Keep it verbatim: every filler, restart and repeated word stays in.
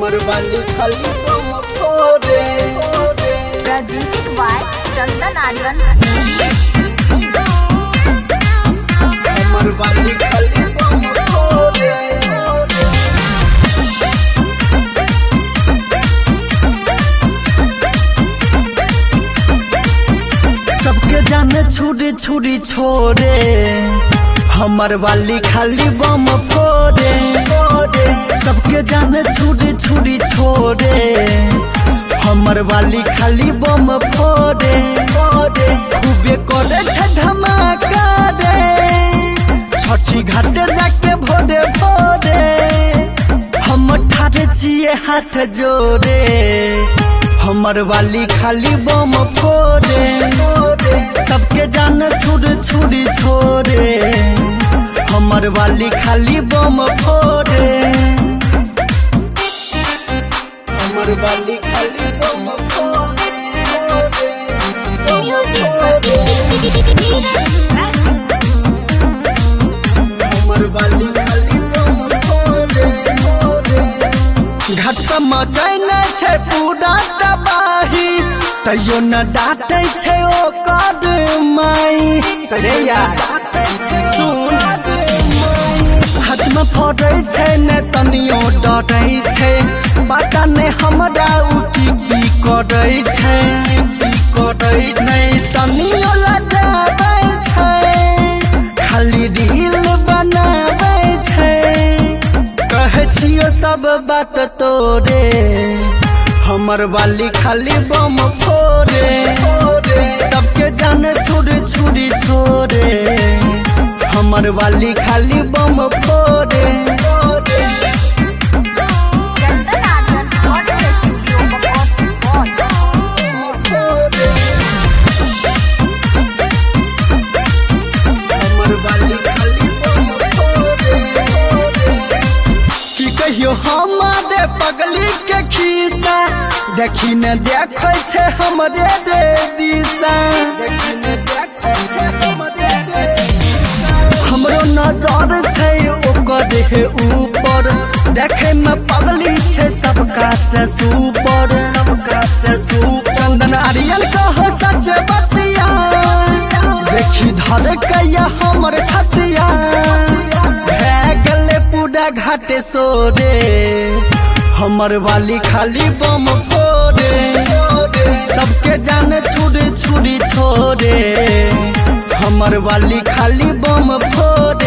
हमर वाली खाली बम फोड़े Presented by Chandan Aryan. हमर वाली खाली बम फोड़े सबके जाने छुरी छुरी छोड़े हमर वाली खाली बम फोड़े सबके जाने छुरी छुरी छोड़े हमर वाली खाली बम फोड़े खूबे करे छे धमाका रे छठी घाटे जाके भोरे भोरे हम ठाढ़े छिए हाथ जोड़े हमर वाली खाली बम फोड़े सबके जान छुरी छुरी छोड़े हमर वाली खाली बम फोड़े हमर वाली खाली बम फोड़े हमर वाली खाली बम फोड़े घाट पर मचैने छै पूरा तबाही तैयो न डाटे छै ओकर माई रे यार सुन हाथ में फोड़े छै ने तनियो डरै छै पता नै हमरा उ की की करै छै की करै छै तनियो लजाबै छै खाली रील बनाबै छै कहै छियो सब बात तोरे हमर वाली खाली बम फोड़े सबके जाने छुरी छुरी छोड़े हमर वाली खाली बम फोड़े Chandan Aryan Audio Studio Bokos हमर वाली खाली बम फोड़े की कहियो हमारे पगली के खिस्सा देखी ने देखै छै हमरे रे दिशा देखी ने देखै छै हमरे रे हमरो नजर छै ओकर हे ऊपर देखे में पगली छै सबका से सुपर सबका से सुपर चंदन आर्यन कह सच बतिया देखी धर कैया हमर छतिया भए गेले पूरा घाटे सोरे हमर वाली खाली बम फोड़े सबके जाने छुरी छुरी छोड़े हमर वाली खाली बम फोड़े।